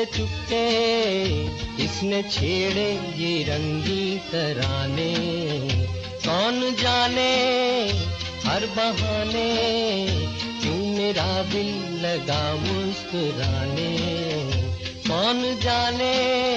चुपके चुपके किसने छेड़े ये रंगी तराने, कौन जाने हर बहाने क्यों मेरा दिल लगा मुस्कुराने, कौन जाने।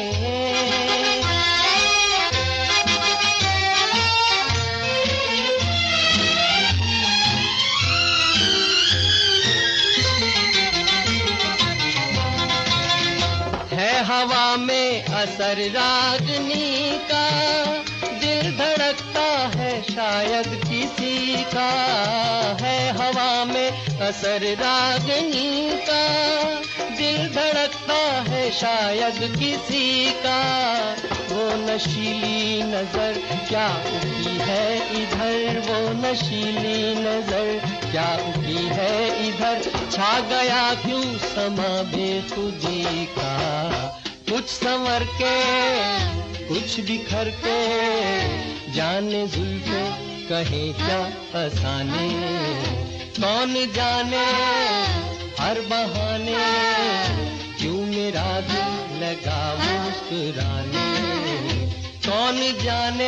है हवा में असर रागनी का, दिल धड़कता है शायद किसी का। है हवा में असर रागनी का, दिल धड़कता है शायद किसी का। वो नशीली नजर क्या उठी है इधर, वो नशीली नजर क्या उठी है इधर। छा गया क्यों समा बेखुदी का, कुछ संवर के कुछ बिखर के, जाने जुल्फे कहे क्या फसाने, कौन जाने हर बहाने क्यों मेरा दिल लगा मुस्कुराने, कौन जाने।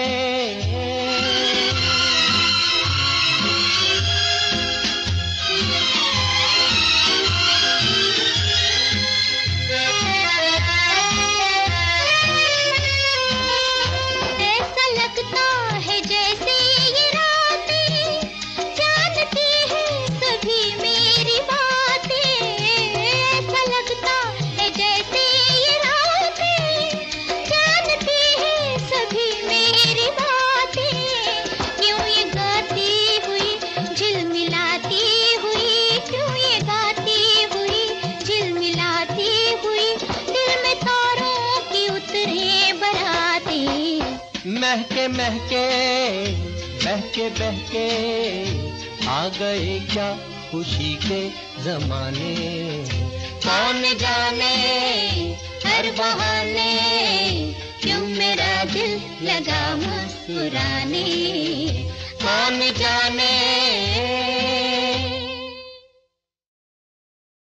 महके महके बहके बहके आ गए क्या खुशी के जमाने, कौन जाने हर बहाने क्यों मेरा दिल लगा मुस्कुराने, कौन जाने।